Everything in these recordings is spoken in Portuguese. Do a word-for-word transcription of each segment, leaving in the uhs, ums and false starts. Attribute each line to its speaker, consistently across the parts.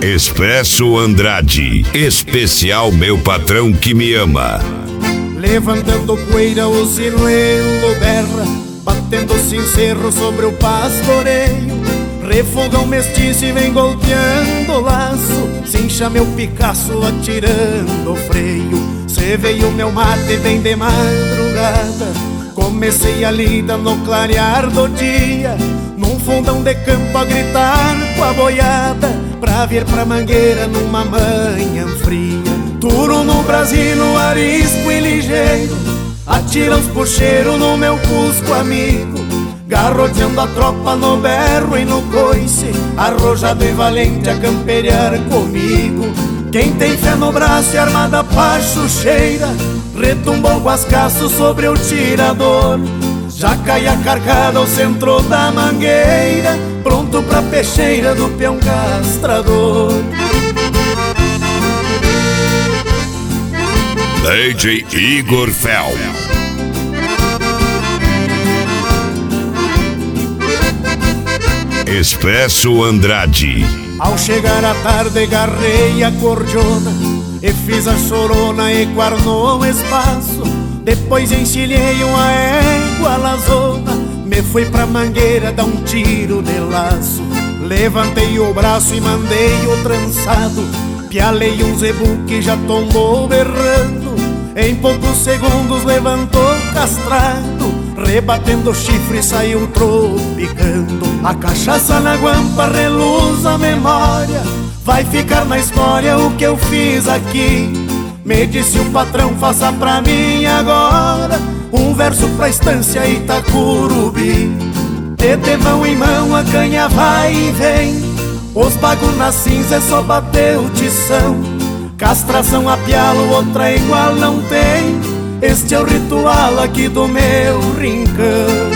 Speaker 1: Expresso Andrade, especial meu patrão que me ama.
Speaker 2: Levantando poeira o sinuelo berra, batendo sincero sobre o pastoreio. Refogão mestiço e vem golpeando o laço, cincha meu Picasso atirando o freio. Cê veio meu mate bem de madrugada, comecei a lida no clarear do dia, num fundão de campo a gritar com a boiada, pra vir pra Mangueira numa manhã fria. Turo no Brasil, arisco e ligeiro, atira os puxeiros no meu cusco amigo, garroteando a tropa no berro e no coice, arrojado e valente a camperear comigo. Quem tem fé no braço e armada pachucheira, retumbou o guascaço sobre o tirador. Já cai a carcada ao centro da mangueira, pronto pra peixeira do peão castrador.
Speaker 1: D J Igor Fel. Expresso Andrade.
Speaker 2: Ao chegar a tarde garrei a cordiona e fiz a chorona e guarnou o espaço. Depois encilhei uma égua lazona, me fui pra Mangueira dar um tiro de laço. Levantei o braço e mandei o trançado, pialei um zebu que já tombou berrando. Em poucos segundos levantou castrado, rebatendo o chifre e saiu tropicando. A cachaça na guampa reluz a memória, vai ficar na história o que eu fiz aqui. Me disse o patrão, faça pra mim agora um verso pra estância Itacurubi. De mão em mão a canha vai e vem, os bagos na cinza é só bater o tição. Castração a pialo, outra igual não tem, este é o ritual aqui do meu rincão.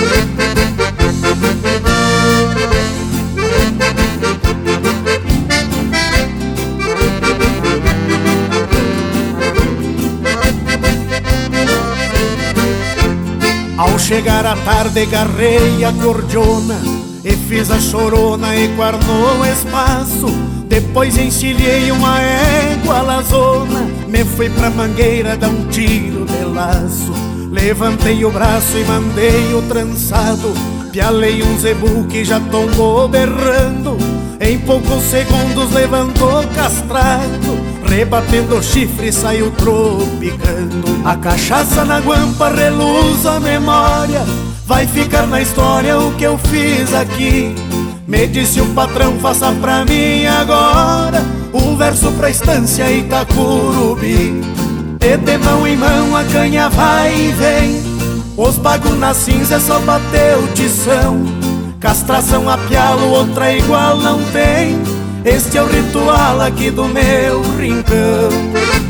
Speaker 2: Ao chegar a tarde garrei a cordiona e fiz a chorona e guarnou o espaço. Depois encilhei uma égua lazona, me fui pra Mangueira dar um tiro de laço. Levantei o braço e mandei o trançado, pialei um zebu que já tombou berrando. Em poucos segundos levantou castrado, rebatendo o chifre saiu tropicando. A cachaça na guampa reluz a memória, vai ficar na história o que eu fiz aqui. Me disse o patrão, faça pra mim agora um verso pra estância Itacurubi. E de mão em mão a canha vai e vem, os bagos na cinza é só bater o tição. Castração a pialo, outra igual não tem, este é o ritual aqui do meu rincão.